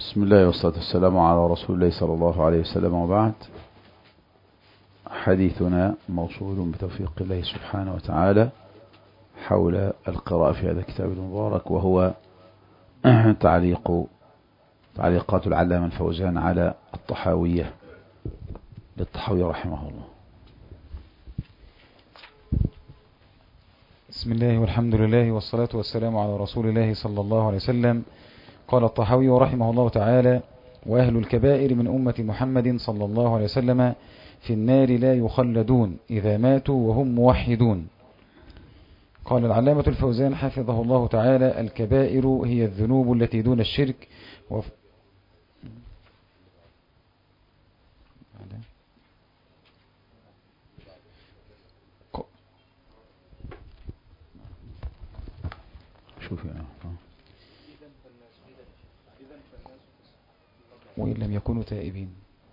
بسم الله والصلاة والسلام على رسول الله صلى الله عليه وسلم، وبعد. حديثنا موصول بتوفيق الله سبحانه وتعالى حول القراءة في هذا الكتاب المبارك، وهو تعليقات العلامة الفوزان على الطحاوية للطحاوي رحمه الله. بسم الله والحمد لله والصلاة والسلام على رسول الله صلى الله عليه وسلم. قال الطحاوي رحمه الله تعالى: وأهل الكبائر من أمة محمد صلى الله عليه وسلم في النار لا يخلدون إذا ماتوا وهم موحدون. قال العلامة الفوزان حفظه الله تعالى: الكبائر هي الذنوب التي دون الشرك وإن لم يكونوا تائبين.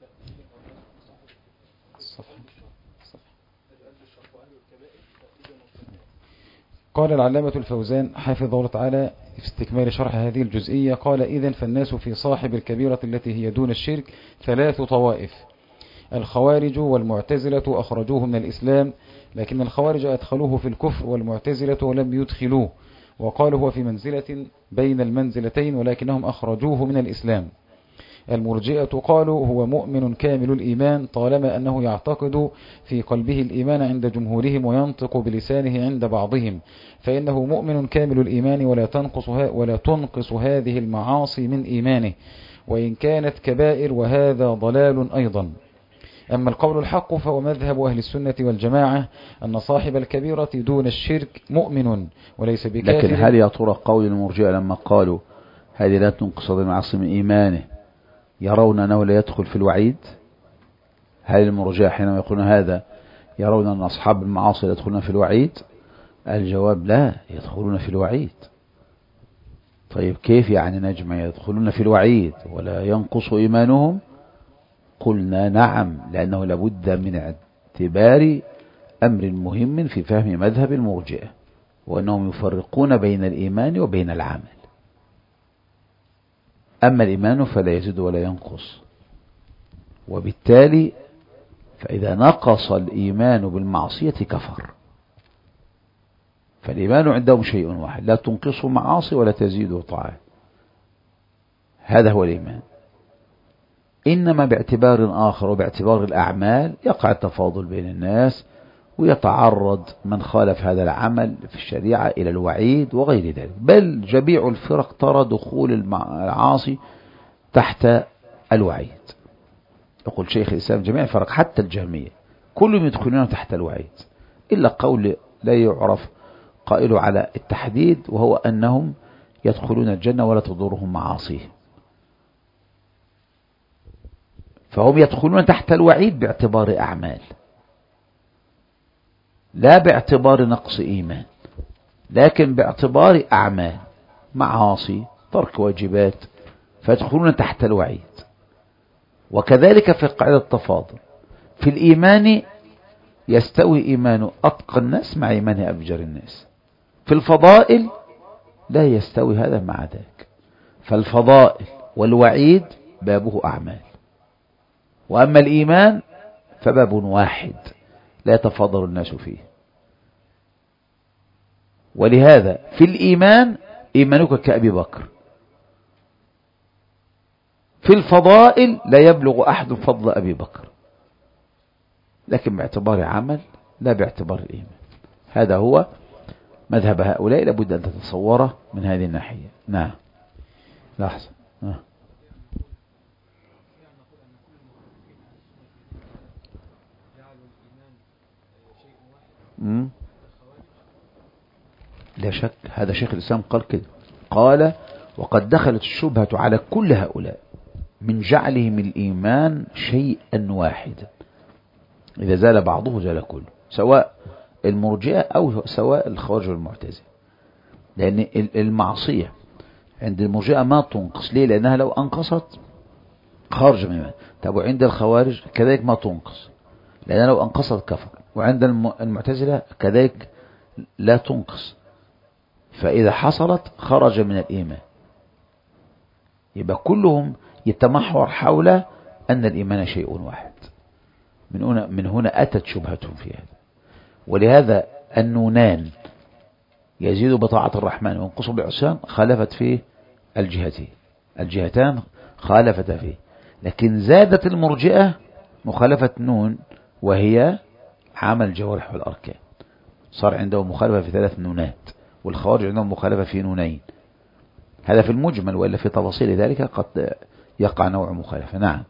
قال العلامة الفوزان حفظه الله تعالى في استكمال شرح هذه الجزئية: قال: إذن فالناس في صاحب الكبيرة التي هي دون الشرك ثلاث طوائف: الخوارج والمعتزلة أخرجوه من الإسلام، لكن الخوارج أدخلوه في الكفر، والمعتزلة ولم يدخلوه، وقالوا هو في منزلة بين المنزلتين ولكنهم أخرجوه من الإسلام. المرجئة قالوا هو مؤمن كامل الإيمان طالما أنه يعتقد في قلبه الإيمان عند جمهورهم وينطق بلسانه عند بعضهم، فإنه مؤمن كامل الإيمان ولا تنقص هذه المعاصي من إيمانه، وإن كانت كبائر، وهذا ضلال أيضا. أما القول الحق فهو مذهب أهل السنة والجماعة أن صاحب الكبيرة دون الشرك مؤمن وليس بكافر. لكن هل يا ترى قول المرجئة لما قالوا هذه لا تنقص هذه المعاصي من إيمانه يرون أنه لا يدخل في الوعيد؟ هل المرجئة حينما يقولون هذا يرون أن أصحاب المعاصي يدخلون في الوعيد؟ الجواب لا، يدخلون في الوعيد. طيب كيف يعني نجمع يدخلون في الوعيد ولا ينقص إيمانهم؟ قلنا نعم، لأنه لابد من اعتبار أمر مهم في فهم مذهب المرجئة، وأنهم يفرقون بين الإيمان وبين العمل. أما الإيمان فلا يزيد ولا ينقص، وبالتالي فإذا نقص الإيمان بالمعصية كفر. فالإيمان عندهم شيء واحد، لا تنقصه معاصي ولا تزيده طاعة، هذا هو الإيمان. إنما باعتبار آخر وباعتبار الأعمال يقع التفاضل بين الناس، ويتعرض من خالف هذا العمل في الشريعة إلى الوعيد وغير ذلك. بل جميع الفرق ترى دخول العاصي تحت الوعيد. يقول شيخ الإسلام جميع الفرق حتى الجهمية كلهم يدخلون تحت الوعيد، إلا قول لا يعرف قائله على التحديد، وهو أنهم يدخلون الجنة ولا تضرهم معاصيهم. فهم يدخلون تحت الوعيد باعتبار أعمال، لا باعتبار نقص إيمان، لكن باعتبار أعمال، معاصي، ترك واجبات، فيدخلون تحت الوعيد. وكذلك في قاعدة التفاضل في الإيمان يستوي إيمان أتقى الناس مع إيمان أفجر الناس. في الفضائل لا يستوي هذا مع ذاك، فالفضائل والوعيد بابه أعمال، وأما الإيمان فباب واحد لا يتفاضل الناس فيه. ولهذا في الإيمان إيمانك كأبي بكر، في الفضائل لا يبلغ أحد فضل أبي بكر، لكن باعتبار عمل لا باعتبار الإيمان. هذا هو مذهب هؤلاء، لابد أن تتصوره من هذه الناحية. نعم، لحظة. لا شك هذا شيخ الإسلام قال كده، قال: وقد دخلت الشبهة على كل هؤلاء من جعلهم الإيمان شيئا واحدا، إذا زال بعضه زال كله، سواء المرجئة أو سواء الخوارج والمعتزلة. لأن المعصية عند المرجئة ما تنقص، ليه؟ لأنها لو أنقصت خارج من الإيمان. طب وعند الخوارج كذلك ما تنقص، لأنها لو أنقصت كفر. وعند المعتزلة كذلك لا تنقص، فإذا حصلت خرج من الإيمان. يبقى كلهم يتمحور حول أن الإيمان شيء واحد. من هنا أتت شبهتهم في هذا. ولهذا النونان يزيد بطاعة الرحمن وينقص بالعصيان خالفت فيه الجهتان خالفت فيه. لكن زادت المرجئة مخالفة نون وهي عمل الجوارح والأركان، صار عندهم مخالفة في 3 نونات، والخوارج عندهم مخالفة في نونين. هذا في المجمل، وإلا في تفاصيل ذلك قد يقع نوع مخالفة. نعم.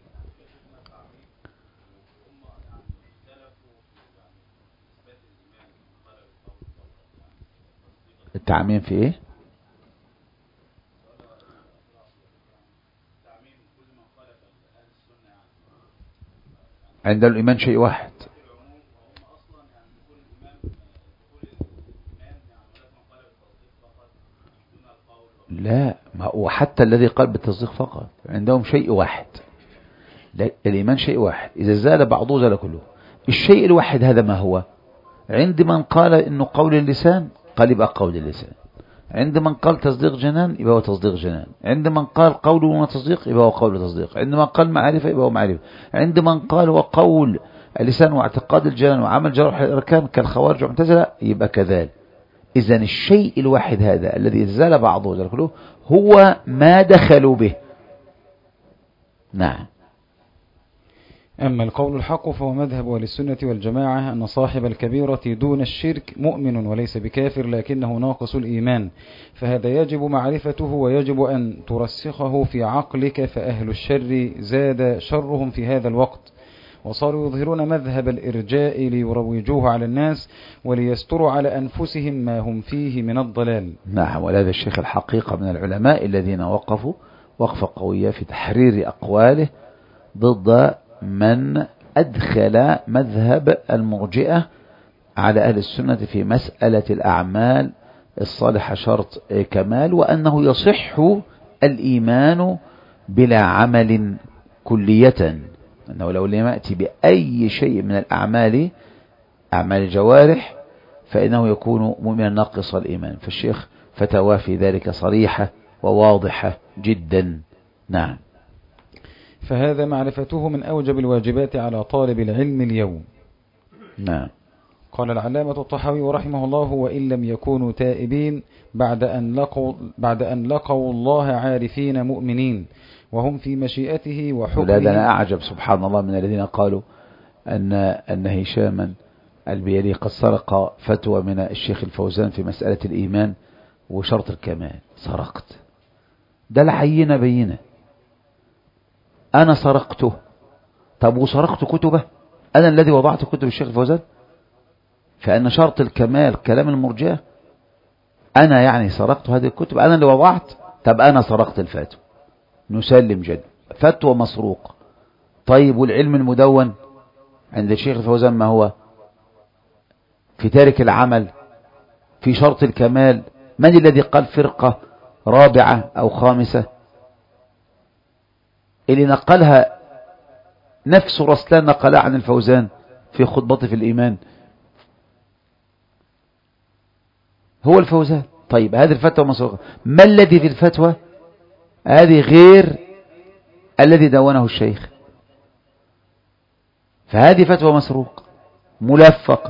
التعميم في ايه؟ عند الإيمان شيء واحد. لا، وحتى الذي قال بالتصديق فقط عندهم شيء واحد. الإيمان شيء واحد، إذا زال بعضه زال كله. الشيء الواحد هذا ما هو؟ عند من قال إنه قول اللسان قال يبقى قول اللسان، عند من قال تصديق جنان يبقى هو تصديق جنان، عند من قال قول وتصديق يبقى هو قول تصديق، عند من قال معرفة يبقى هو معرفة، عند من قال وقول اللسان واعتقاد الجنان وعمل جرح الأركان كالخوارج والمعتزلة يبقى كذلك. إذن الشيء الواحد هذا الذي زال بعضه زال كله هو ما دخلوا به. نعم. أما القول الحق فهو مذهب أهل السنة والجماعة أن صاحب الكبيرة دون الشرك مؤمن وليس بكافر لكنه ناقص الإيمان، فهذا يجب معرفته ويجب أن ترسخه في عقلك. فأهل الشر زاد شرهم في هذا الوقت، وصاروا يظهرون مذهب الإرجاء ليروجوه على الناس وليستروا على أنفسهم ما هم فيه من الضلال. نعم. ولهذا الشيخ الحقيقة من العلماء الذين وقفوا وقفة قوية في تحرير أقواله ضد من أدخل مذهب المرجئة على أهل السنة في مسألة الأعمال الصالحة شرط كمال، وأنه يصح الإيمان بلا عمل كلية، أنه لو لم يأتي بأي شيء من الأعمال أعمال الجوارح فإنه يكون مؤمنا ناقص الإيمان. فالشيخ فتوى في ذلك صريحة وواضحة جدا. نعم. فهذا معرفته من أوجب الواجبات على طالب العلم اليوم. نعم. قال العلامة الطحاوي رحمه الله: وإن لم يكونوا تائبين بعد أن لقوا الله عارفين مؤمنين وهم في مشيئته وحكمه. ولهذا أنا أعجب سبحان الله من الذين قالوا أن هشاما البيلي قد سرق فتوى من الشيخ الفوزان في مسألة الإيمان وشرط الكمال. سرقت ده العينة بينة، أنا سرقته. طب وسرقت كتبه؟ أنا الذي وضعت كتب الشيخ الفوزان؟ فأن شرط الكمال كلام المرجئة، أنا يعني سرقت هذه الكتب، أنا اللي وضعت. طب أنا سرقت الفتوى، نسلم جد فتوى مسروق. طيب والعلم المدون عند الشيخ الفوزان ما هو؟ في تارك العمل في شرط الكمال. من الذي قال فرقة رابعة أو خامسة؟ اللي نقلها نفس رسلان نقلها عن الفوزان في خطبته في الإيمان هو الفوزان. طيب هذه الفتوى مسروقة، ما الذي في الفتوى هذه غير الذي دونه الشيخ؟ فهذه فتوى مسروقة ملفقة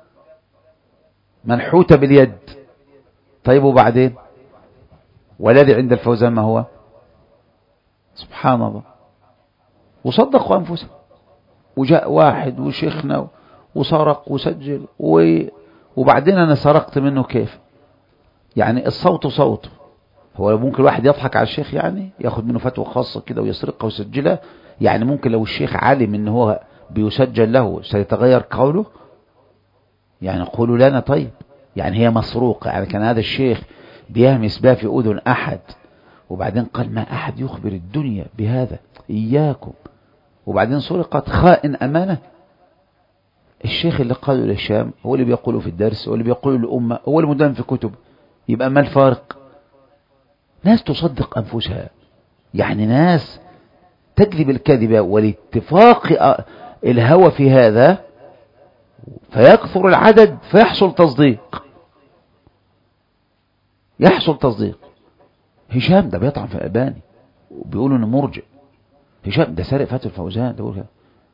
منحوتة باليد. طيب وبعدين؟ والذي عند الفوزان ما هو؟ سبحان الله. وصدقوا أنفسهم، وجاء واحد وشيخنا وسرق وسجل وبعدين أنا سرقت منه. كيف يعني؟ الصوت صوته. هو ممكن الواحد يضحك على الشيخ يعني ياخد منه فتوى خاصة كده ويسرقها ويسجلها؟ يعني ممكن لو الشيخ علم ان هو بيسجل له سيتغير قوله؟ يعني قولوا لنا طيب، يعني هي مسروقة، يعني كان هذا الشيخ بيهمس بها في أذن أحد وبعدين قال ما أحد يخبر الدنيا بهذا إياكم، وبعدين سرقت خائن أمانة. الشيخ اللي قاله للشام هو اللي بيقوله في الدرس، هو اللي بيقوله للأمة، هو اللي مدون في كتب. يبقى ما الفارق؟ ناس تصدق أنفسها، يعني ناس تكذب الكذبة والاتفاق الهوى في هذا فيكثر العدد فيحصل تصديق. هشام ده بيطعن في الألباني وبيقولوا انه مرجئ. هشام ده سارق فتوى الفوزان، ده بيقول كده.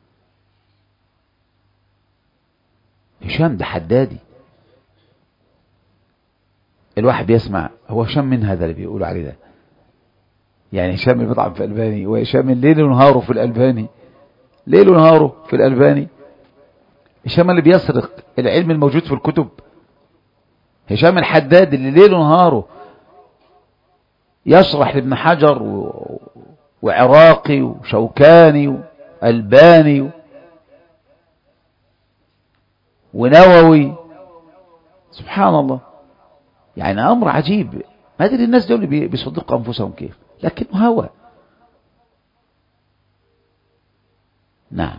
هشام ده حدادي. الواحد بيسمع هو هشام من هذا اللي بيقولوا عليه ده؟ يعني هشام اللي بيطعم في الألباني، وهشام الليل ونهاره في الألباني، ليل ونهاره في الألباني. هشام اللي بيسرق العلم الموجود في الكتب، هشام الحداد اللي ليل ونهاره يشرح لابن حجر وعراقي وشوكاني وألباني ونووي. سبحان الله، يعني أمر عجيب. ما أدري الناس دول بيصدقوا أنفسهم كيف، لكنه هوى. نعم.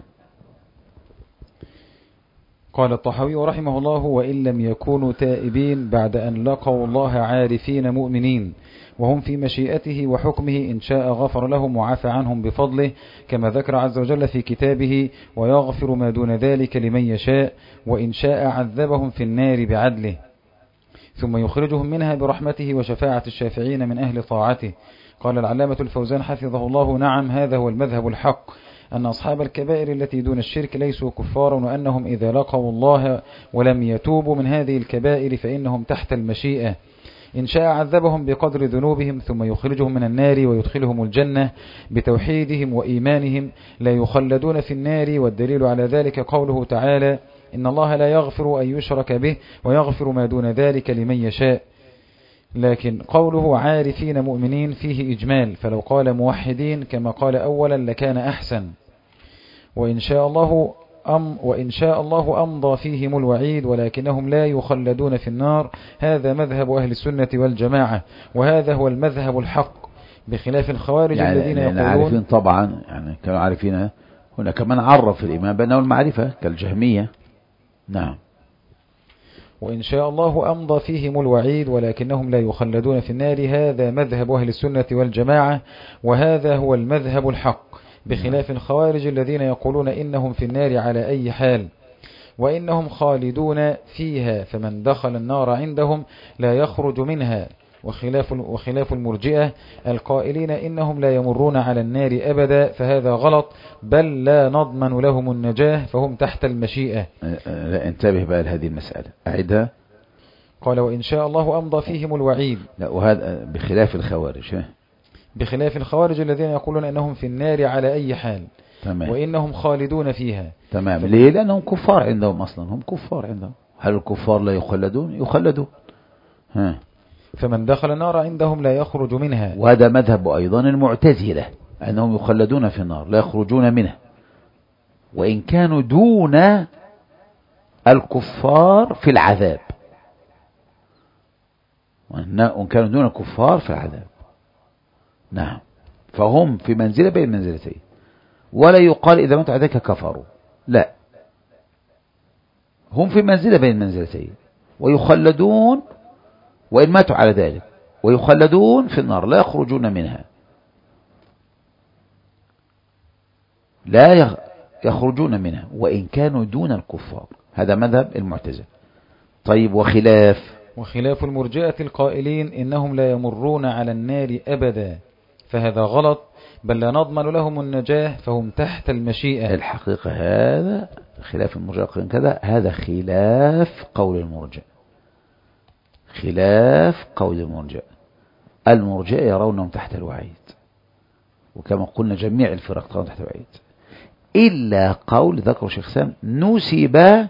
قال الطحاوي رحمه الله: وإن لم يكونوا تائبين بعد أن لقوا الله عارفين مؤمنين، وهم في مشيئته وحكمه، إن شاء غفر لهم وعفى عنهم بفضله، كما ذكر عز وجل في كتابه: ويغفر ما دون ذلك لمن يشاء، وإن شاء عذبهم في النار بعدله، ثم يخرجهم منها برحمته وشفاعة الشافعين من أهل طاعته. قال العلامة الفوزان حفظه الله: نعم، هذا هو المذهب الحق، أن أصحاب الكبائر التي دون الشرك ليسوا كفارا، وأنهم إذا لقوا الله ولم يتوبوا من هذه الكبائر فإنهم تحت المشيئة، إن شاء عذبهم بقدر ذنوبهم ثم يخرجهم من النار ويدخلهم الجنة بتوحيدهم وإيمانهم، لا يخلدون في النار. والدليل على ذلك قوله تعالى: إن الله لا يغفر أن يشرك به ويغفر ما دون ذلك لمن يشاء. لكن قوله عارفين مؤمنين فيه إجمال، فلو قال موحدين كما قال أولا لكان أحسن. وإن شاء الله أمضى فيهم الوعيد، ولكنهم لا يخلدون في النار. هذا مذهب أهل السنة والجماعة، وهذا هو المذهب الحق، بخلاف الخوارج يعني الذين يقولون عارفين طبعا، يعني كانوا عارفين. هنا كمان عرف الإيمان بأنه المعرفة كالجهمية. نعم. وإن شاء الله أمضى فيهم الوعيد، ولكنهم لا يخلدون في النار. هذا مذهب أهل السنة والجماعة، وهذا هو المذهب الحق، بخلاف الخوارج الذين يقولون إنهم في النار على أي حال، وإنهم خالدون فيها، فمن دخل النار عندهم لا يخرج منها. وخلاف المرجئة القائلين إنهم لا يمرون على النار أبدا، فهذا غلط، بل لا نضمن لهم النجاة، فهم تحت المشيئة. لا، انتبه بقى لهذه المسألة، أعدها. قال: وإن شاء الله أمضى فيهم الوعيد. لا، وهذا بخلاف الخوارج. بخلاف الخوارج الذين يقولون أنهم في النار على أي حال. تمام. وإنهم خالدون فيها. تمام. ليه؟ لأنهم كفار عندهم أصلا، هم كفار عندهم. هل الكفار لا يخلدون؟ يخلدون. فمن دخل النار عندهم لا يخرج منها. وهذا مذهب أيضا المعتزلة، أنهم يخلدون في النار لا يخرجون منها، وإن كانوا دون الكفار في العذاب، وإن كانوا دون الكفار في العذاب. نعم. فهم في منزلة بين منزلتين، ولا يقال إذا ماتوا على ذلك كفروا، لا، هم في منزلة بين منزلتين، ويخلدون وإن ماتوا على ذلك، ويخلدون في النار لا يخرجون منها، لا يخرجون منها وإن كانوا دون الكفار. هذا مذهب المعتزلة. طيب، وخلاف المرجئة القائلين إنهم لا يمرون على النار أبدا، فهذا غلط، بل لا نضمن لهم النجاة، فهم تحت المشيئة. الحقيقة هذا خلاف المرجئة كذا، هذا خلاف قول المرجئة، خلاف قول المرجئة. المرجئة يرونهم تحت الوعيد، وكما قلنا جميع الفرق ترون تحت الوعيد، إلا قول ذكر شيخ سام نسب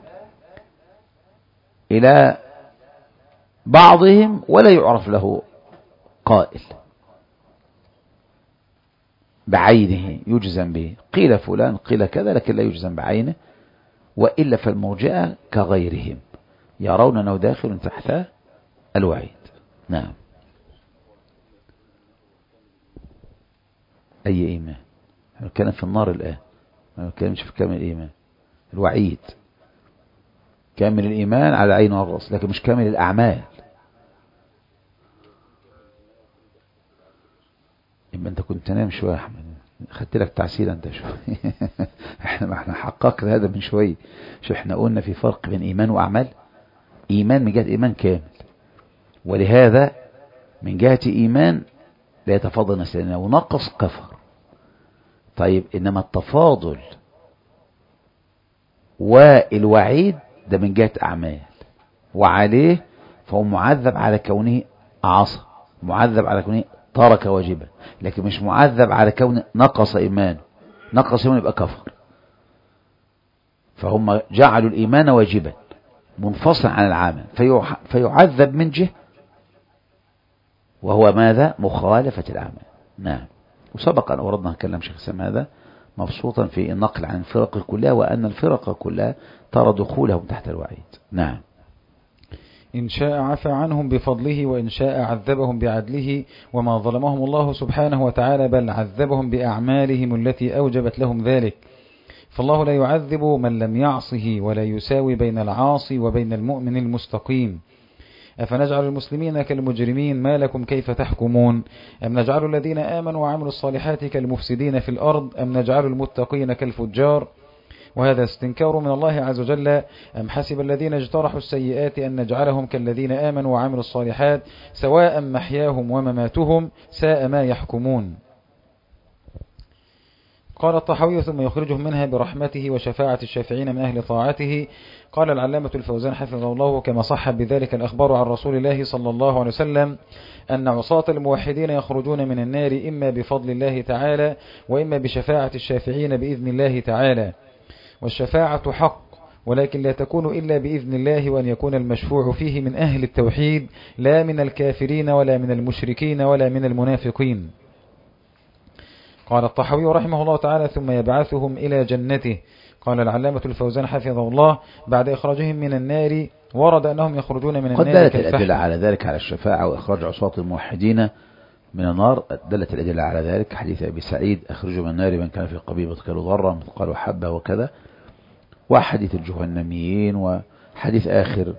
إلى بعضهم ولا يعرف له قائل بعينه يجزم به، قيل فلان قيل كذا، لكن لا يجزم بعينه. وإلا فالمرجئة كغيرهم يرون أنه داخل تحت الوعيد. نعم. أي إيمان؟ نتكلم في النار الآن، ما نتكلمش في كامل الإيمان. الوعيد كامل الإيمان على عين والرأس، لكن مش كامل الأعمال. يبقى أنت كنت تنام شوية يا أحمد، خدت لك تعسير أنت شوية. احنا حققنا هذا من شوية. شو احنا قلنا في فرق بين إيمان وأعمال؟ إيمان من جهة إيمان كامل، ولهذا من جهة إيمان لا يتفاضل الناس، لأنه لو نقص كفر. طيب إنما التفاضل والوعيد ده من جهة أعمال، وعليه فهو معذب على كونه عصى، معذب على كونه ترك واجبا، لكن مش معذب على كونه نقص إيمانه. نقص إيمانه يبقى كفر. فهم جعلوا الإيمان واجبا منفصل عن العمل، فيعذب من جهة، وهو ماذا؟ مخالفة الأعمال. نعم. وسبق أن أردنا نتكلم شيخ سام هذا مبسوطا في النقل عن الفرق كلها، وأن الفرق كلها ترى دخولهم تحت الوعيد. نعم. إن شاء عفى عنهم بفضله، وإن شاء عذبهم بعدله، وما ظلمهم الله سبحانه وتعالى، بل عذبهم بأعمالهم التي أوجبت لهم ذلك. فالله لا يعذب من لم يعصه، ولا يساوي بين العاصي وبين المؤمن المستقيم. أفنجعل المسلمين كالمجرمين؟ ما لكم كيف تحكمون؟ أم نجعل الذين آمنوا وعملوا الصالحات كالمفسدين في الأرض، أم نجعل المتقين كالفجار؟ وهذا استنكار من الله عز وجل. أم حسب الذين اجترحوا السيئات أن نجعلهم كالذين آمنوا وعملوا الصالحات سواء محياهم ومماتهم ساء ما يحكمون. قال الطحاوي: ثم يخرجهم منها برحمته وشفاعة الشافعين من أهل طاعته. قال العلامة الفوزان حفظه الله: كما صح بذلك الأخبار عن رسول الله صلى الله عليه وسلم أن عصاة الموحدين يخرجون من النار إما بفضل الله تعالى، وإما بشفاعة الشافعين بإذن الله تعالى. والشفاعة حق، ولكن لا تكون إلا بإذن الله، وأن يكون المشفوع فيه من أهل التوحيد، لا من الكافرين ولا من المشركين ولا من المنافقين. قال الطحاوي رحمه الله تعالى: ثم يبعثهم إلى جنته. قال العلامة الفوزان حفظه الله: بعد إخراجهم من النار ورد أنهم يخرجون من النار قد دلت الأدلة على ذلك، على الشفاعة وإخراج عصاة الموحدين من النار. دلت الأدلة على ذلك. حديث أبي سعيد: أخرجوا من النار من كان في قبيبة كالذرة مثقال حبة وكذا، وحديث الجهنميين، وحديث آخر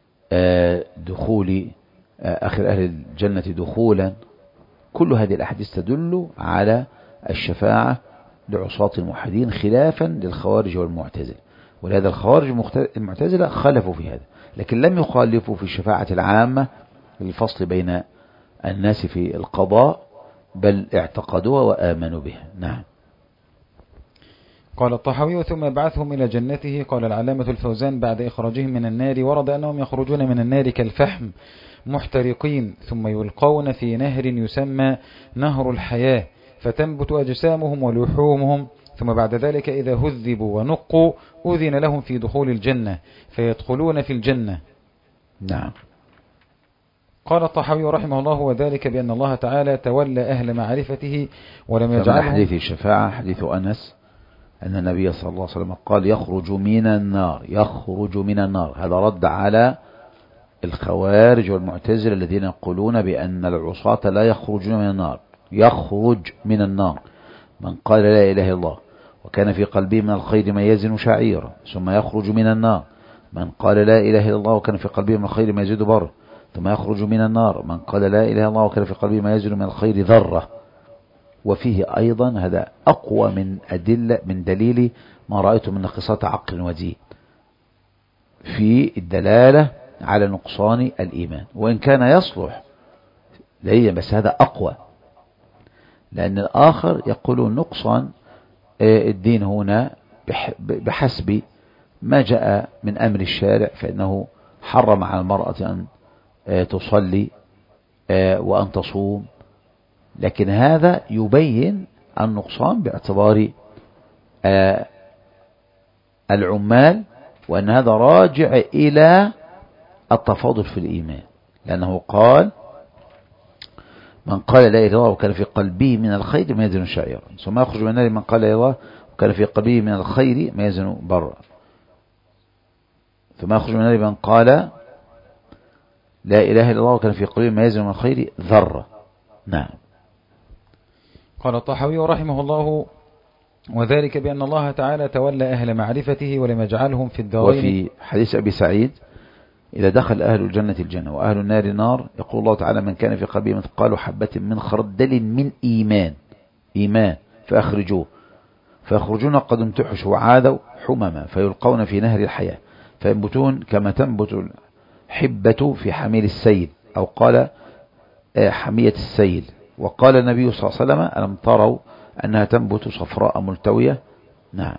دخول آخر أهل الجنة دخولا. كل هذه الأحاديث تدل على الشفاعة لعصاة الموحدين، خلافا للخوارج والمعتزلة. ولهذا الخوارج المعتزلة خالفوا في هذا، لكن لم يخالفوا في الشفاعة العامة للفصل بين الناس في القضاء، بل اعتقدوها وآمنوا بها. نعم. قال الطحاوي: ثم يبعثهم إلى جنته. قال العلامة الفوزان: بعد إخراجهم من النار ورد أنهم يخرجون من النار كالفحم محترقين، ثم يلقون في نهر يسمى نهر الحياة، فتنبت أجسامهم ولحومهم، ثم بعد ذلك إذا هذبوا ونقوا أذن لهم في دخول الجنة فيدخلون في الجنة. نعم. قال الطحاوي رحمه الله: وذلك بأن الله تعالى تولى أهل معرفته ولم يجعلهم. حديث الشفاعة حديث أنس أن النبي صلى الله عليه وسلم قال: يخرج من النار، يخرج من النار. هذا رد على الخوارج والمعتزلة الذين يقولون بأن العصاة لا يخرجون من النار. يخرج من النار من قال لا إله إلا الله وكان في قلبه من الخير ما يزن شعيرا، ثم يخرج من النار من قال لا إله إلا الله وكان في قلبه من الخير ما يزيد بر، ثم يخرج من النار من قال لا إله إلا الله وكان في قلبه ما يزن من الخير ذرة. وفيه أيضا هذا أقوى من دليل ما رأيته من نقصات عقل ودين في الدلالة على نقصان الإيمان، وإن كان يصلح ليه، بس هذا أقوى، لأن الآخر يقول نقصان الدين هنا بحسب ما جاء من أمر الشارع، فإنه حرم على المرأة أن تصلي وأن تصوم، لكن هذا يبين النقصان باعتبار العمال، وأن هذا راجع إلى التفاضل في الإيمان، لأنه قال: من قال لا إله إلا الله وكان في قلبه من الخير ما يزن شعيرا، ثم يخرج من النار من قال لا إله إلا الله وكان في قلبه من الخير ما يزن برا، ثم يخرج من النار من قال لا إله إلا الله وكان في قلبه ما يزن من الخير ذرة. نعم. قال الطحاوي رحمه الله: وذلك بأن الله تعالى تولى أهل معرفته ولم يجعلهم في الدارين. وفي حديث أبي سعيد: إذا دخل أهل الجنة الجنة وأهل النار النار يقول الله تعالى: من كان في قلبه مثقال حبة من خردل من إيمان فأخرجوه، فيخرجون قد امتحشوا وعادوا حمما فيلقون في نهر الحياة فينبتون كما تنبت الحبة في حميل السيل، أو قال حمية السيل، وقال النبي صلى الله عليه وسلم ألم تروا أنها تنبت صفراء ملتوية. نعم.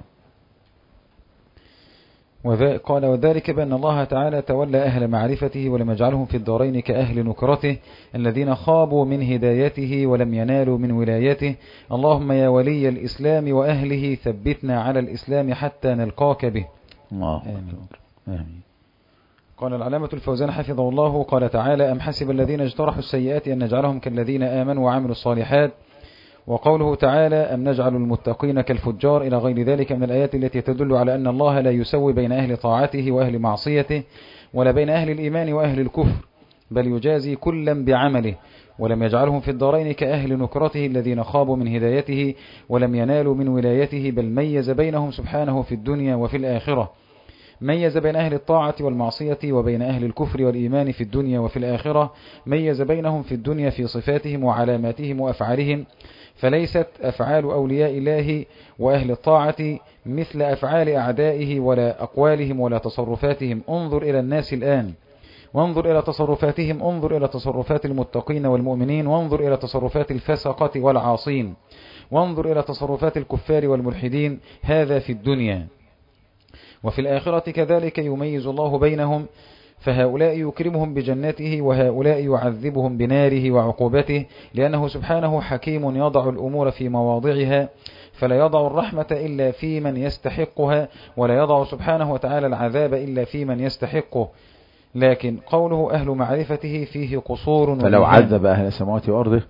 قال وذلك بأن الله تعالى تولى أهل معرفته ولم يجعلهم في الدارين كأهل نكرته الذين خابوا من هدايته ولم ينالوا من ولايته. اللهم يا ولي الإسلام وأهله ثبتنا على الإسلام حتى نلقاك به. الله آمين. قال العلامة الفوزان حفظه الله قال تعالى أم حسب الذين اجترحوا السيئات أن نجعلهم كالذين آمنوا وعملوا الصالحات. وقوله تعالى أم نجعل المتقين كالفجار إلى غير ذلك من الآيات التي تدل على أن الله لا يسوي بين أهل طاعته وأهل معصيته ولا بين أهل الإيمان وأهل الكفر بل يجازي كلا بعمله ولم يجعلهم في الدارين كأهل نكرته الذين خابوا من هدايته ولم ينالوا من ولايته بل ميز بينهم سبحانه في الدنيا وفي الآخرة. ميز بين أهل الطاعة والمعصية وبين أهل الكفر والإيمان في الدنيا وفي الآخرة. ميز بينهم في الدنيا في صفاتهم وعلاماتهم وأفعالهم فليست أفعال أولياء الله وأهل الطاعة مثل أفعال أعدائه ولا أقوالهم ولا تصرفاتهم. انظر إلى الناس الآن وانظر إلى تصرفاتهم، انظر إلى تصرفات المتقين والمؤمنين وانظر إلى تصرفات الفسقة والعاصين وانظر إلى تصرفات الكفار والملحدين. هذا في الدنيا. وفي الآخرة كذلك يميز الله بينهم فهؤلاء يكرمهم بجنته وهؤلاء يعذبهم بناره وعقوبته لأنه سبحانه حكيم يضع الأمور في مواضعها فلا يضع الرحمة إلا في من يستحقها ولا يضع سبحانه وتعالى العذاب إلا في من يستحقه. لكن قوله أهل معرفته فيه قصور فلو عذب أهل السماوات وأرضه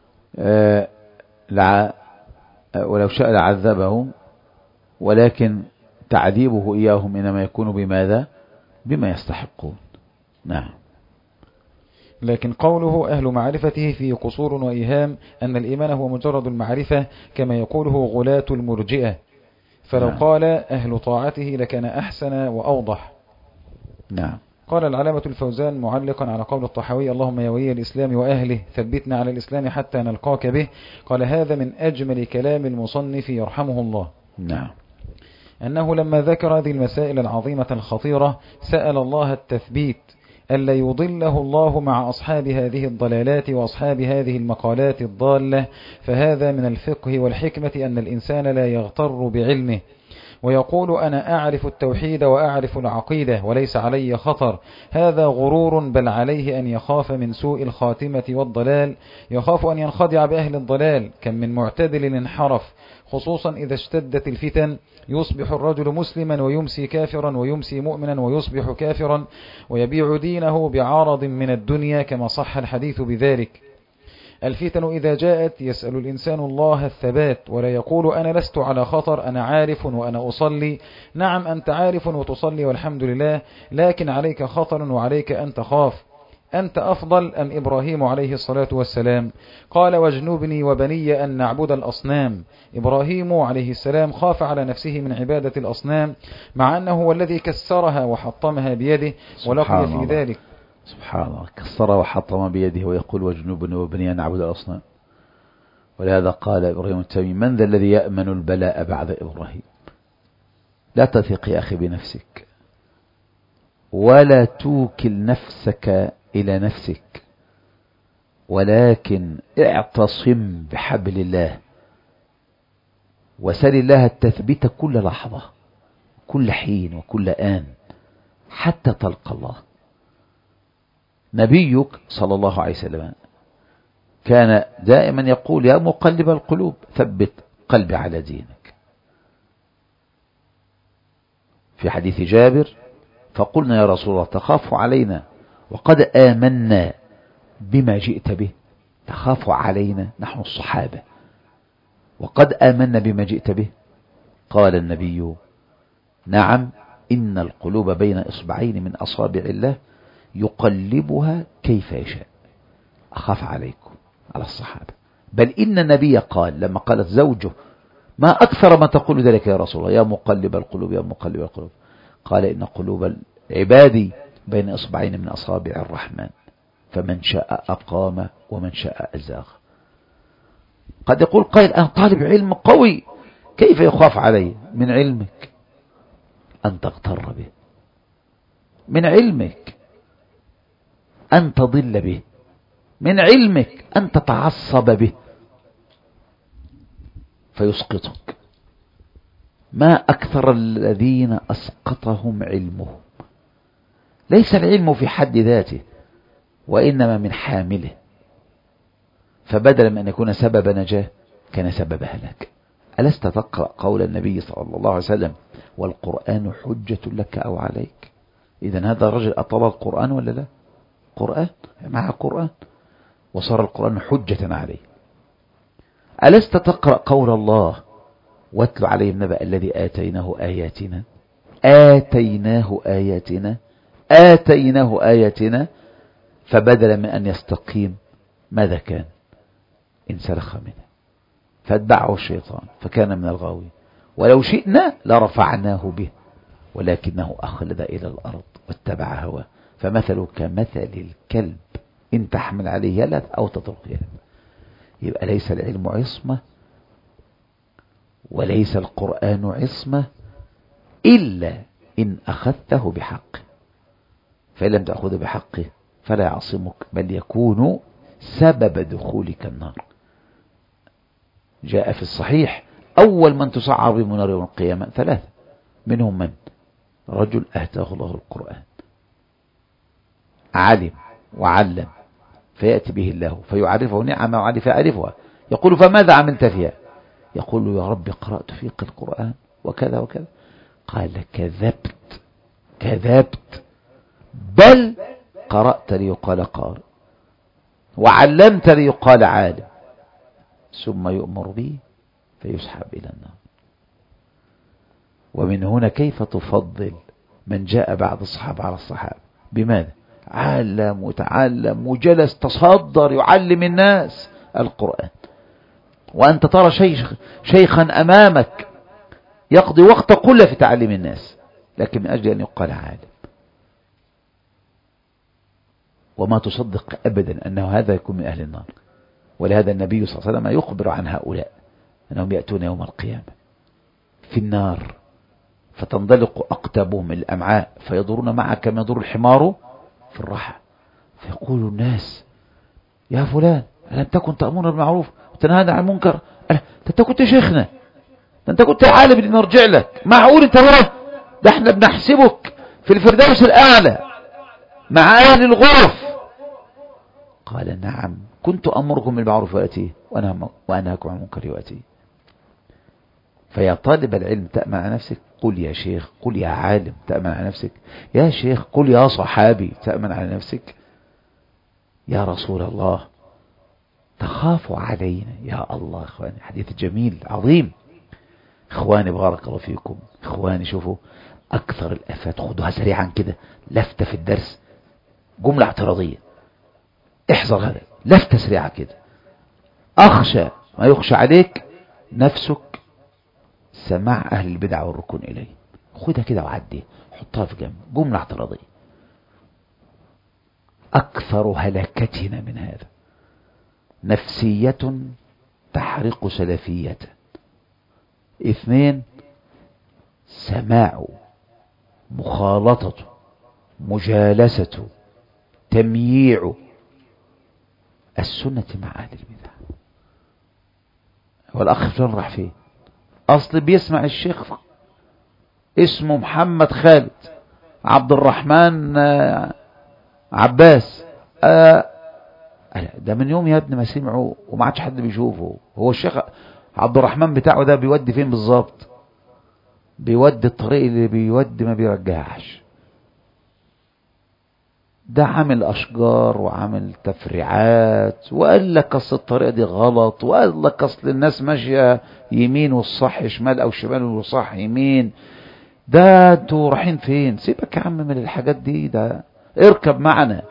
ولو شاء لعذبهم ولكن تعذيبه إياهم إنما يكون بماذا؟ بما يستحقون. نعم. لكن قوله أهل معرفته فيه قصور وإيهام أن الإيمان هو مجرد المعرفة كما يقوله غلاة المرجئة فلو نعم. قال أهل طاعته لكان أحسن وأوضح. نعم. قال العلامة الفوزان معلقا على قول الطحاوي اللهم يا ولي الإسلام وأهله ثبتنا على الإسلام حتى نلقاك به. قال هذا من أجمل كلام المصنف يرحمه الله. نعم. أنه لما ذكر هذه المسائل العظيمة الخطيرة سأل الله التثبيت ألا يضله الله مع أصحاب هذه الضلالات وأصحاب هذه المقالات الضالة. فهذا من الفقه والحكمة أن الإنسان لا يغتر بعلمه ويقول أنا أعرف التوحيد وأعرف العقيدة وليس علي خطر. هذا غرور بل عليه أن يخاف من سوء الخاتمة والضلال. يخاف أن ينخدع بأهل الضلال كم من معتدل انحرف خصوصا إذا اشتدت الفتن يصبح الرجل مسلما ويمسي كافرا ويمسي مؤمنا ويصبح كافرا ويبيع دينه بعرض من الدنيا كما صح الحديث بذلك. الفتن إذا جاءت يسأل الإنسان الله الثبات ولا يقول أنا لست على خطر أنا عارف وأنا أصلي. نعم أنت عارف وتصلي والحمد لله لكن عليك خطر وعليك أن تخاف. أنت أفضل أم إبراهيم عليه الصلاة والسلام؟ قال واجنبني وبني أن نعبد الأصنام. إبراهيم عليه السلام خاف على نفسه من عبادة الأصنام مع أنه هو الذي كسرها وحطمها بيده ولقي في ذلك. سبحان الله. كسرها وحطم بيده ويقول واجنبني وبني أن نعبد الأصنام. ولهذا قال إبراهيم التيمي من ذا الذي يأمن البلاء بعد إبراهيم؟ لا تثق يا أخي بنفسك ولا توكل نفسك إلى نفسك ولكن اعتصم بحبل الله وسل الله التثبيت كل لحظة كل حين وكل آن حتى تلقى الله. نبيك صلى الله عليه وسلم كان دائما يقول يا مقلب القلوب ثبت قلبي على دينك. في حديث جابر فقلنا يا رسول الله تخاف علينا وقد آمنا بما جئت به. تخاف علينا نحن الصحابة وقد آمنا بما جئت به. قال النبي نعم إن القلوب بين إصبعين من أصابع الله يقلبها كيف يشاء. أخاف عليكم على الصحابة بل إن النبي قال لما قالت زوجه ما أكثر ما تقول ذلك يا رسول الله يا مقلب القلوب يا مقلب القلوب قال إن قلوب عبادي بين إصبعين من أصابع الرحمن فمن شاء أقام ومن شاء أزاغ. قد يقول قائل أنا طالب علم قوي كيف يخاف علي؟ من علمك أن تغتر به من علمك أن تضل به من علمك أن تتعصب به فيسقطك. ما أكثر الذين أسقطهم علمهم. ليس العلم في حد ذاته، وإنما من حامله. فبدلا من أن يكون سبب نجاة كان سبب هلاك. ألست تقرأ قول النبي صلى الله عليه وسلم: والقرآن حجة لك أو عليك؟ إذن هذا الرجل أطلع القرآن ولا لا؟ قرآن مع قرآن، وصار القرآن حجة عليه. ألست تقرأ قول الله: واتل عليهم نبأ الذي آتيناه آياتنا آتيناه آياتنا فبدلا من أن يستقيم ماذا كان؟ انسلخ منه فاتبعه الشيطان فكان من الغاوين. ولو شئنا لرفعناه به ولكنه أخلد إلى الأرض واتبع هواه فمثله كمثل الكلب إن تحمل عليه يلهث أو تتركه يلهث. يبقى ليس العلم عصمة وليس القرآن عصمة إلا إن أخذته بحقه، فإن لم تأخذه بحقه فلا يعصمك بل يكون سبب دخولك النار. جاء في الصحيح: أول من تصعر بهم نار يوم القيامة 3، منهم من؟ رجل أهتاه الله القرآن، علم وعلم فيأتي به الله فيعرفه نعمة وعلي فيعرفها، يقول: فماذا عملت فيها؟ يقول له: يا رب قرأت فيك القرآن وكذا وكذا. قال: كذبت، بل قرأت ليقال قارئ وعلمت ليقال عالم، ثم يؤمر به فيسحب إلى النار. ومن هنا كيف تفضل من جاء بعد الصحابة على الصحابة؟ بماذا؟ علم وتعلم وجلس تصدر يعلم الناس القرآن، وأنت ترى شيخا أمامك يقضي وقت كله في تعليم الناس، لكن من أجل أن يقال عالم. وما تصدق أبدا أنه هذا يكون من أهل النار. ولهذا النبي صلى الله عليه وسلم يخبر عن هؤلاء أنهم يأتون يوم القيامة في النار فتنضلق أقتابهم الأمعاء فيضرون معها كما يضر الحمار في الرحى، فيقول الناس: يا فلان ألم تكن تأمرنا بالمعروف وتنهانا عن المنكر؟ أنت كنت شيخنا، أنت كنت عالم اللي نرجع لك، معقول أنت هنا؟ ده احنا بنحسبك في الفردوس الأعلى مع أهل الغرف. قال: نعم كنت أمركم بالمعروف وأتيه وأنهاكم عن المنكر وأتيه. فيا طالب العلم تأمن على نفسك، قل يا شيخ، قل يا عالم تأمن على نفسك، يا شيخ قل يا صحابي تأمن على نفسك، يا رسول الله تخاف علينا يا الله. إخواني حديث جميل عظيم. إخواني بارك الله فيكم، إخواني شوفوا أكثر الآفات، خذوها سريعا كده، لفتة في الدرس، جملة اعتراضية، احذر هذا، لفتة سريعة كده. أخشى ما يخشى عليك نفسك سماع أهل البدع والركون إليه، خذها كده وعدي، حطها في جنب، جملة اعتراضية. أكثر هلاكتنا من هذا نفسية تحرق سلفية. 2 سماع، مخالطة، مجالسة، تمييع السنة مع أهل البدع. والأخ فلان راح فيه، أصل بيسمع الشيخ اسمه محمد خالد عبد الرحمن عباس، ده من يوم يا ابني ما سمعه وما عادش حد بيشوفه. هو الشيخ عبد الرحمن بتاعه ده بيودي فين بالظبط؟ بيودي الطريق اللي بيودي ما بيرجعش. ده عامل أشجار وعامل تفريعات، وقال لك أصل الطريقة دي غلط، وقال لك أصل الناس ماشية يمين والصح شمال أو شمال والصح يمين. ده انتوا رايحين فين؟ سيبك يا عم من الحاجات دي، ده اركب معنا.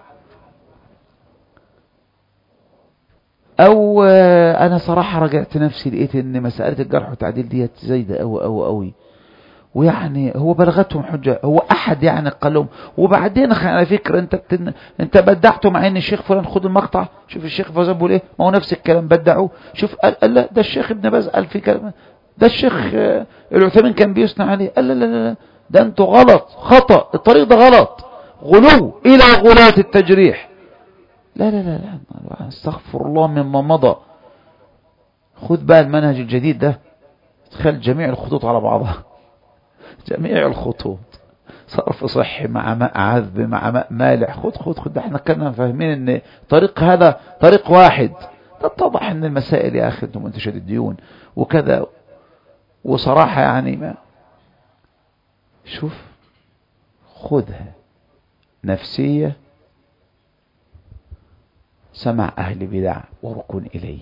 أو أنا صراحة رجعت نفسي لقيت إن مسألة الجرح والتعديل ديت زايدة أوي أوي أوي، ويعني هو بلغتهم حجة، هو أحد يعني قال لهم. وبعدين على فكرة أنت بدعته، مع إن الشيخ فلان، خد المقطع شوف الشيخ فوزان بيقول إيه، ما هو نفس الكلام بدعوه. شوف قال لا ده الشيخ ابن باز قال في كلام، ده الشيخ العثيمين كان بيثنى عليه، قال لا ده أنتوا غلط، خطأ، الطريق ده غلط، غلو إلى غلاة التجريح. لا لا لا لا، استغفر الله مما مضى. خذ بقى المنهج الجديد ده، تخيل جميع الخطوط على بعضها، جميع الخطوط، صرف صحي مع ماء عذب مع ماء مالح، خد احنا كنا فاهمين ان طريق هذا طريق واحد. تتضح ان المسائل يا اخي انتم منتشر الديون وكذا. وصراحة يعني ما شوف، خذها نفسية، سمع أهل بدع وركون إليه،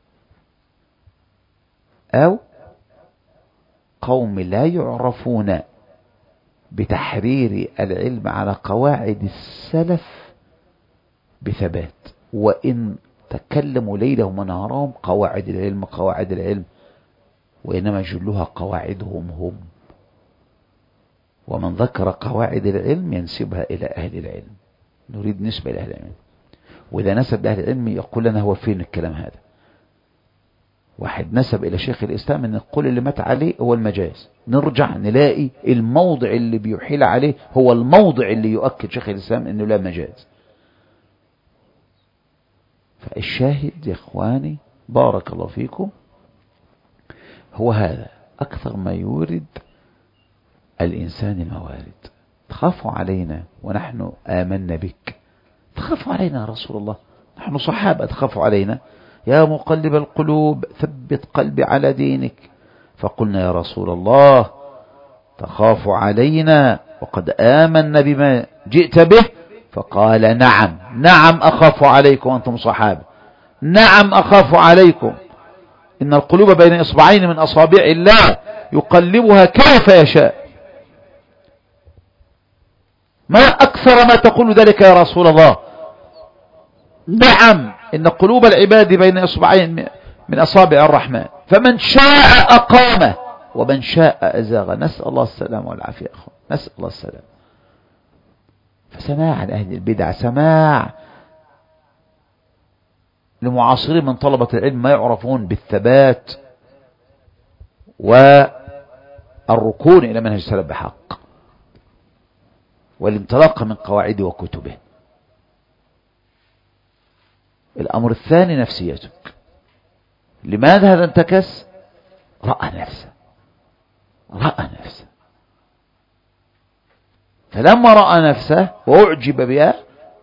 أو قوم لا يعرفون بتحرير العلم على قواعد السلف بثبات، وإن تكلموا ليلهم ونهارهم قواعد العلم قواعد العلم، وإنما جلها قواعدهم هم. ومن ذكر قواعد العلم ينسبها إلى أهل العلم، نريد نسبة إلى أهل العلم. وإذا نسب لأهل العلم يقول لنا هو فين الكلام هذا؟ واحد نسب إلى شيخ الإسلام أن القول اللي مات عليه هو المجاز، نرجع نلاقي الموضع اللي بيحيل عليه هو الموضع اللي يؤكد شيخ الإسلام أنه لا مجاز. فالشاهد يا إخواني بارك الله فيكم، هو هذا أكثر ما يورد الإنسان الموارد. تخافوا علينا ونحن آمنا بك، تخافوا علينا يا رسول الله، نحن صحابة، تخافوا علينا. يا مقلب القلوب ثبت قلبي على دينك. فقلنا يا رسول الله تخاف علينا وقد آمنا بما جئت به؟ فقال نعم، نعم أخاف عليكم أنتم صحابة، نعم أخاف عليكم. إن القلوب بين إصبعين من أصابع الله يقلبها كيف يشاء. ما أكثر ما تقول ذلك يا رسول الله. نعم، إن قلوب العباد بين إصبعين من أصابع الرحمن، فمن شاء أقامه ومن شاء أزاغ. نسأل الله السلام والعافية أخوان، نسأل الله السلام. فسماع عن أهل البدع، سماع لمعاصرين من طلبة العلم ما يعرفون بالثبات والركون إلى منهج السلف بحق والانطلاق من قواعده وكتبه. الأمر الثاني نفسيتك. لماذا هذا انتكس؟ رأى نفسه، رأى نفسه. فلما رأى نفسه وأعجب بها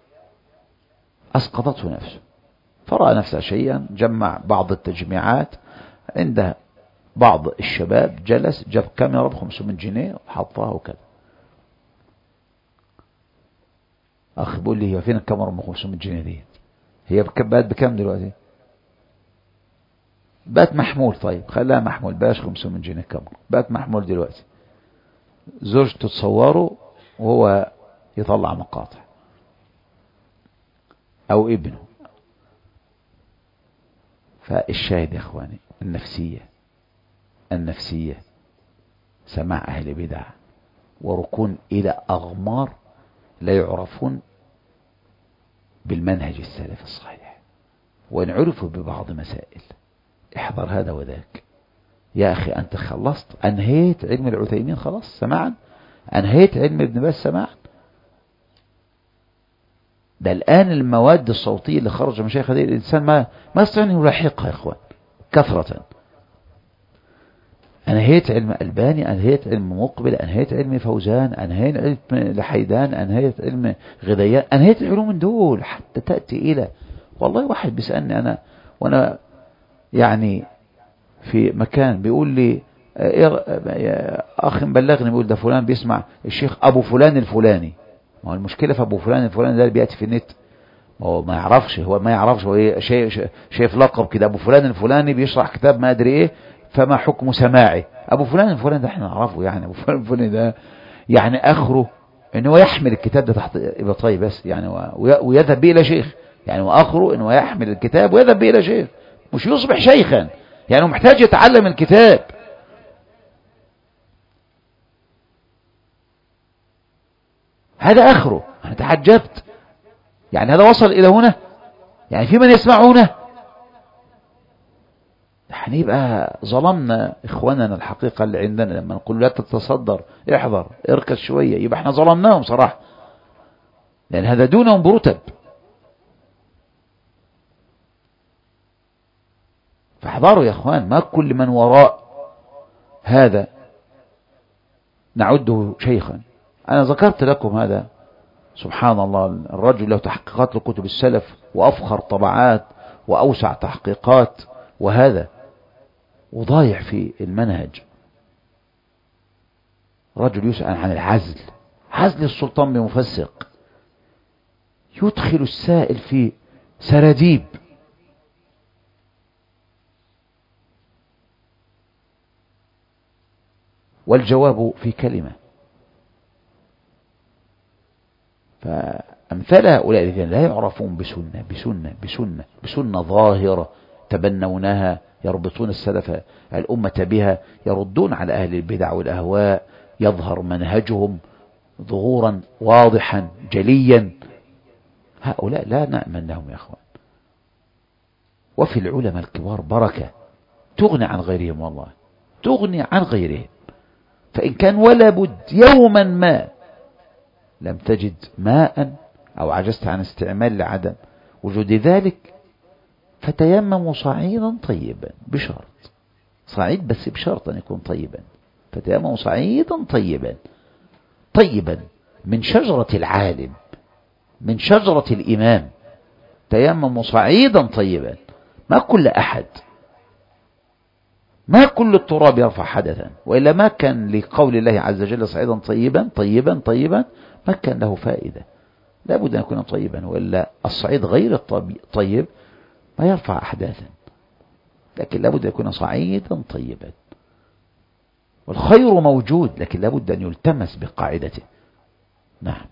أسقطته نفسه، فرأى نفسه شيئا، جمع بعض التجميعات عند بعض الشباب، جلس جاب كاميرا ب500 جنيه وحطها وكذا. أخي بيقول لي هي فين الكاميرا ب500 جنيه دي؟ هي بقت بكام دلوقتي؟ بقت محمول. طيب خليها محمول، باش 500 جنيه كاميرا، بقت محمول دلوقتي. زوجته تصوره وهو يطلع مقاطع، أو ابنه. فالشاهد يا اخواني النفسية سماع أهل بدع وركون إلى أغمار لا يعرفون بالمنهج السلف الصحيح، وإن عرفوا ببعض مسائل احذر هذا وذاك. يا أخي أنت خلصت، أنهيت علم العثيمين خلاص سماعا، أنهيت علم ابن باز سماعا. ده الآن المواد الصوتية اللي خرج مشايخ هذه الإنسان ما يستطيع أن يلاحقها يا إخوان كثرة. أنهيت علم ألباني، أنهيت علم مقبل، أنهيت علم فوزان، أنهيت علم لحيدان، أنهيت علم غذيان، أنهيت العلوم من دول حتى تأتي إلى. والله واحد بيسألني أنا وأنا يعني في مكان بيقول لي أخ بلغني، بيقول ده فلان بيسمع الشيخ أبو فلان الفلاني. ما هو المشكلة في أبو فلان الفلاني ده اللي بيأتي في النت، هو ما يعرفش هو شايف لقب كده أبو فلان الفلاني بيشرح كتاب ما أدري إيه، فما حكم سماعي أبو فلان الفلاني ده احنا نعرفه. يعني أبو فلان الفلاني ده يعني آخره إن هو يحمل الكتاب ده تحت إبطيه بس يعني، ويذهب به إلى شيخ يعني، وآخره إن هو يحمل الكتاب ويذهب به إلى شيخ، مش يصبح شيخا يعني، محتاج يتعلم الكتاب. هذا آخره. أنا تعجبت يعني هذا وصل إلى هنا، يعني في من يسمعونه، يعني يبقى ظلمنا إخواننا الحقيقة اللي عندنا لما نقول لا تتصدر، احذر، اركز شوية، يبقى احنا ظلمناهم صراحة، لأن هذا دونهم برتب. فاحذروا يا اخوان، ما كل من وراء هذا نعده شيخا. أنا ذكرت لكم هذا، سبحان الله، الرجل له تحقيقات لكتب السلف وأفخر طبعات وأوسع تحقيقات، وهذا وضايع في المنهج. رجل يسأل عن العزل، عزل السلطان بمفسق، يدخل السائل في سراديب. والجواب في كلمة. فأمثال هؤلاء الذين لا يعرفون بسنة ظاهرة تبنونها، يربطون السلف الأمة بها، يردون على أهل البدع والأهواء، يظهر منهجهم ظهورا واضحا جليا، هؤلاء لا نأمن لهم يا أخوان. وفي العلماء الكبار بركة تغني عن غيرهم، والله تغني عن غيرهم. فإن كان ولا بد يوما ما لم تجد ماء أو عجزت عن استعمال لعدم وجود ذلك، فتيمموا صعيدا طيبا، بشرط صعيد بس بشرط أن يكون طيبا. فتيمموا صعيدا طيبا من شجرة العالم، من شجرة الإمام. تيمموا صعيدا طيبا، ما كل أحد، ما كل التراب يرفع حدثا، وإلا ما كان لقول الله عز وجل صعيدا طيبا ما كان له فائدة. لا بد أن يكون طيبا، وإلا الصعيد غير الطيب ما يرفع أحداثا، لكن لا بد أن يكون صعيدا طيبا. والخير موجود، لكن لا بد أن يلتمس بقاعدته. نعم.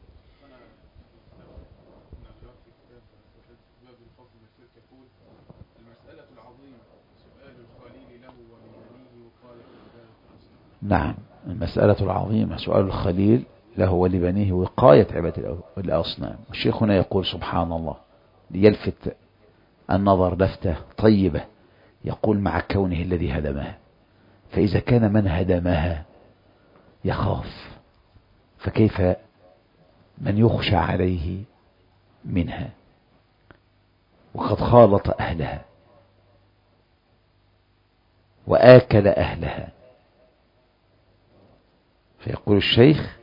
نعم، المسألة العظيمة سؤال الخليل له ولبنيه وقاية عبادة الأصنام. الشيخ هنا يقول سبحان الله ليلفت النظر لفتة طيبة، يقول مع كونه الذي هدمها، فإذا كان من هدمها يخاف، فكيف من يخشى عليه منها وقد خالط أهلها وآكل أهلها. فيقول الشيخ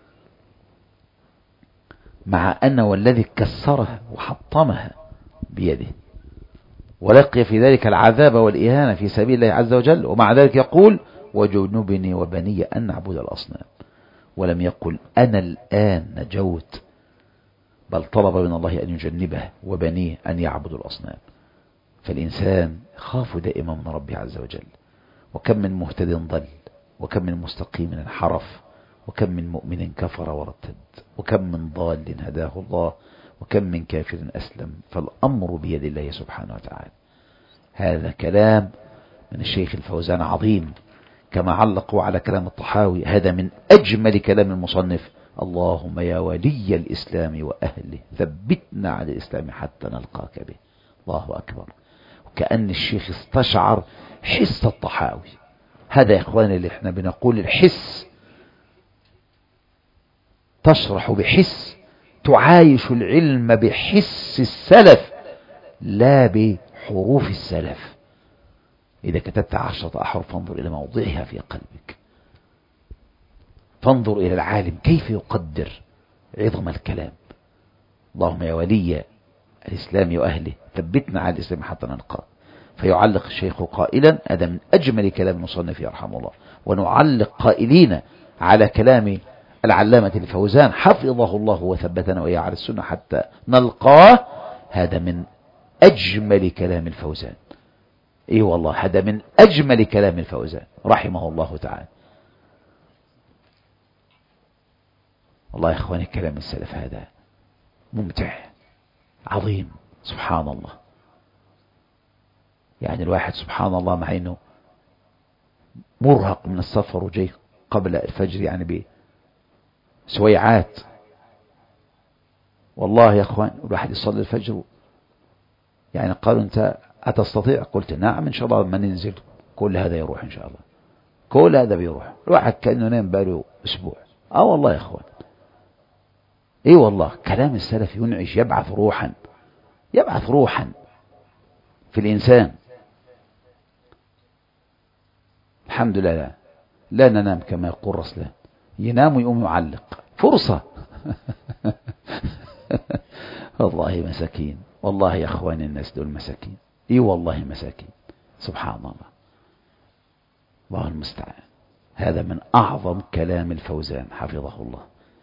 مع أنه الذي كسرها وحطمها بيده ولقي في ذلك العذاب والإهانة في سبيل الله عز وجل، ومع ذلك يقول وجنبني وبني أن نعبد الأصنام، ولم يقل أنا الآن نجوت، بل طلب من الله أن يجنبه وبنيه أن يعبدوا الأصنام. فالإنسان خاف دائما من ربه عز وجل. وكم من مهتد ضل، وكم من مستقيم انحرف، وكم من مؤمن كفر وارتد، وكم من ضال هداه الله، وكم من كافر أسلم. فالأمر بيد الله سبحانه وتعالى. هذا كلام من الشيخ الفوزان عظيم، كما علقوا على كلام الطحاوي هذا من أجمل كلام المصنف: اللهم يا ولي الإسلام وأهله ثبتنا على الإسلام حتى نلقاك به. الله أكبر. وكأن الشيخ استشعر حس الطحاوي. هذا يا إخواني اللي احنا بنقول الحس، تشرح بحس، تعايش العلم بحس السلف لا بحروف السلف. إذا كتبت 10 أحرف فانظر إلى موضعها في قلبك، فانظر إلى العالم كيف يقدر عظم الكلام. اللهم يا ولي الإسلام وأهله ثبتنا على الإسلام حتى نلقاه. فيعلق الشيخ قائلا هذا من أجمل كلام المصنف يرحمه الله. ونعلق قائلين على كلام العلامة الفوزان حفظه الله وثبتنا وإياه على السنة حتى نلقاه، هذا من أجمل كلام الفوزان. إيه والله هذا من أجمل كلام الفوزان رحمه الله تعالى. والله يا إخواني كلام السلف هذا ممتع عظيم، سبحان الله. يعني الواحد سبحان الله مع إنه مرهق من السفر وجاي قبل الفجر يعني بسويعات، والله يا إخوان الواحد يصلي الفجر يعني قالوا أنت أتستطيع؟ قلت نعم إن شاء الله ما ننزل كل هذا يروح إن شاء الله، كل هذا بيروح. الواحد كأنه نام باله أسبوع. والله يا إخوان إيه والله كلام السلف ينعش، يبعث روحا في الإنسان. الحمد لله لا ننام كما يقول رسلان، ينام ويقوم يعلق، فرصة. والله مساكين، والله يا أخواني الناس دول مساكين، إيه والله مساكين، سبحان الله. الله المستعان. هذا من أعظم كلام الفوزان حفظه الله،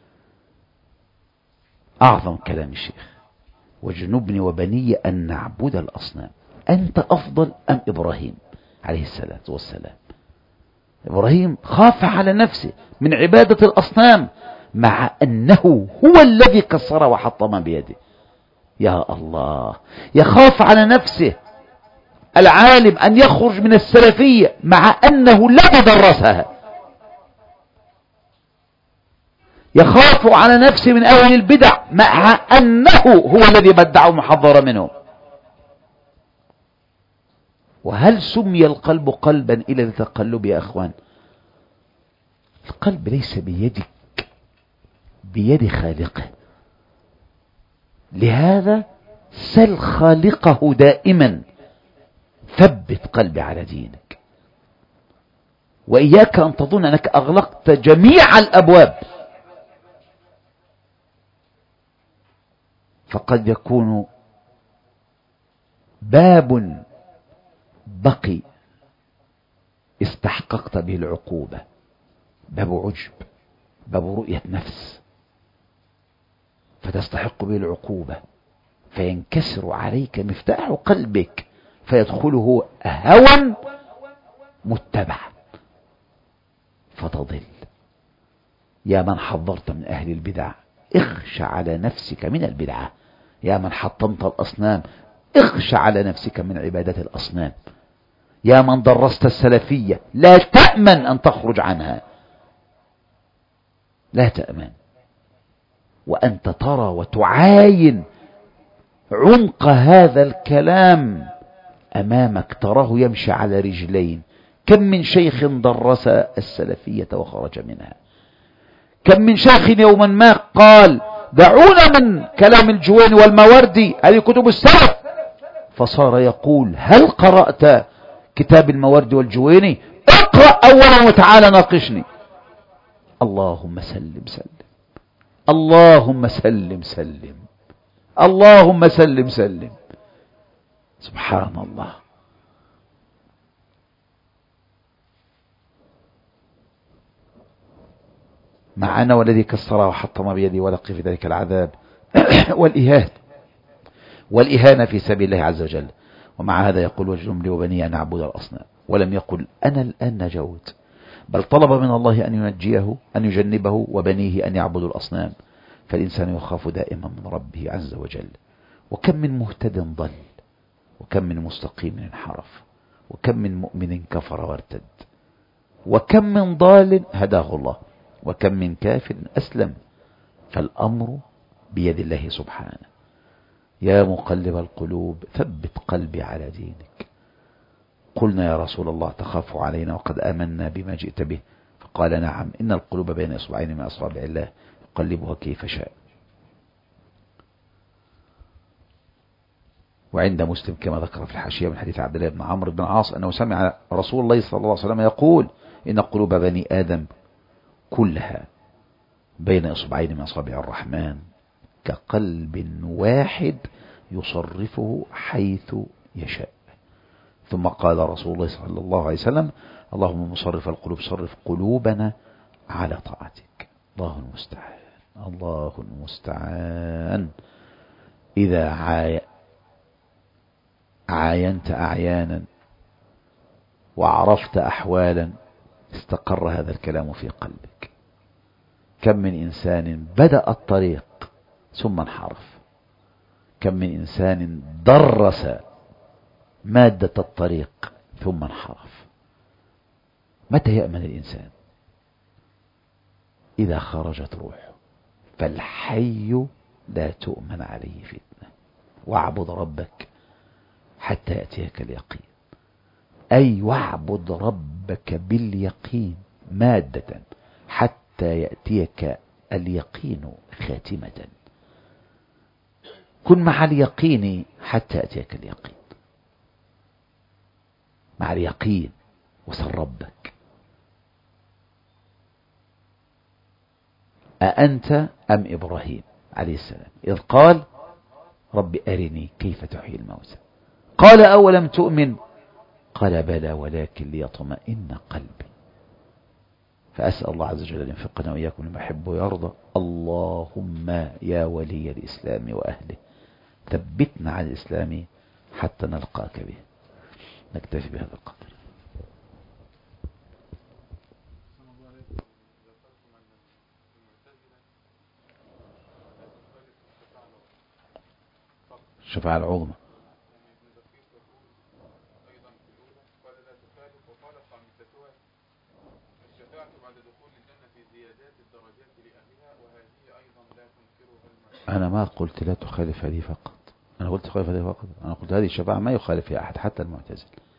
أعظم كلام الشيخ. وجنبني وبني أن نعبد الأصنام. أنت أفضل أم إبراهيم عليه الصلاة والسلام؟ إبراهيم خاف على نفسه من عبادة الأصنام مع أنه هو الذي كسر وحطم بيده. يا الله، يخاف على نفسه العالم أن يخرج من السلفية مع أنه لا درسها، يخاف على نفسه من أهل البدع مع أنه هو الذي بدع ومحضر منهم. وهل سمي القلب قلبا إلى التقلب يا أخوان؟ القلب ليس بيدك، بيد خالقه. لهذا سل خالقه دائما، ثبت قلبي على دينك، وإياك أن تظن أنك أغلقت جميع الأبواب، فقد يكون باب بقي استحققت به العقوبة، باب عجب، باب رؤية نفس، فتستحق به العقوبة، فينكسر عليك مفتاح قلبك فيدخله هوى متبع فتضل. يا من حذرت من أهل البدع، اخش على نفسك من البدعة. يا من حطمت الأصنام، اخش على نفسك من عبادة الأصنام. يا من درست السلفية، لا تأمن أن تخرج عنها، لا تأمن. وأنت ترى وتعاين عمق هذا الكلام أمامك، تراه يمشي على رجلين. كم من شيخ درس السلفية وخرج منها، كم من شيخ يوما ما قال دعونا من كلام الجويني والماوردي، هذه كتب السلف، فصار يقول هل قرأت كتاب الماوردي والجويني؟ اقرأ أولا وتعالى ناقشني. اللهم سلم سلم، اللهم سلم سلم، اللهم سلم سلم، سبحان الله. معنا والذي كسر وحطم بيدي ولقي في ذلك العذاب والإهانة في سبيل الله عز وجل. ومع هذا يقول واجنبني وبني أن أعبد الأصنام، ولم يقل أنا الآن نجوت، بل طلب من الله أن ينجيه، أن يجنبه وبنيه أن يعبدوا الأصنام. فالإنسان يخاف دائما من ربه عز وجل. وكم من مهتد ضل، وكم من مستقيم انحرف، وكم من مؤمن كفر وارتد، وكم من ضال هداه الله، وكم من كافر أسلم. فالأمر بيد الله سبحانه. يا مقلب القلوب ثبت قلبي على دينك. قلنا يا رسول الله تخاف علينا وقد آمنا بما جئت به؟ فقال نعم، إن القلوب بين إصبعين من أصابع الله يقلبها كيف شاء. وعند مسلم كما ذكر في الحاشية من حديث عبد الله بن عمرو بن العاص أنه سمع رسول الله صلى الله عليه وسلم يقول إن قلوب بني آدم كلها بين إصبعين من أصابع الرحمن كقلب واحد يصرفه حيث يشاء. ثم قال رسول الله صلى الله عليه وسلم اللهم مصرف القلوب صرف قلوبنا على طاعتك. الله المستعان، الله المستعان. إذا عاينت أعيانا وعرفت أحوالا استقر هذا الكلام في قلبك. كم من إنسان بدأ الطريق ثم انحرف، كم من إنسان درس مادة الطريق ثم انحرف. متى يأمن الإنسان؟ إذا خرجت روحه. فالحي لا تؤمن عليه فتنة. واعبد ربك حتى يأتيك اليقين، أي واعبد ربك باليقين مادة حتى يأتيك اليقين خاتمة. كن مع اليقين حتى يأتيك اليقين، مع اليقين وسل ربك أأنت أم إبراهيم عليه السلام إذ قال رب أرني كيف تحيي الموتى قال أولم تؤمن قال بلى ولكن ليطمئن قلبي. فأسأل الله عز وجل أن يوفقنا وإياكم لما يحب ويرضى. اللهم يا ولي الإسلام وأهله ثبتنا على الإسلام حتى نلقاك به. نكتفي بهذا القدر. الشفاعة العظمى أنا ما قلت لا تخالف هذه فقط، أنا قلت تخالف هذه فقط، أنا قلت هذه الشفاعة ما يخالف فيها أحد حتى المعتزلة.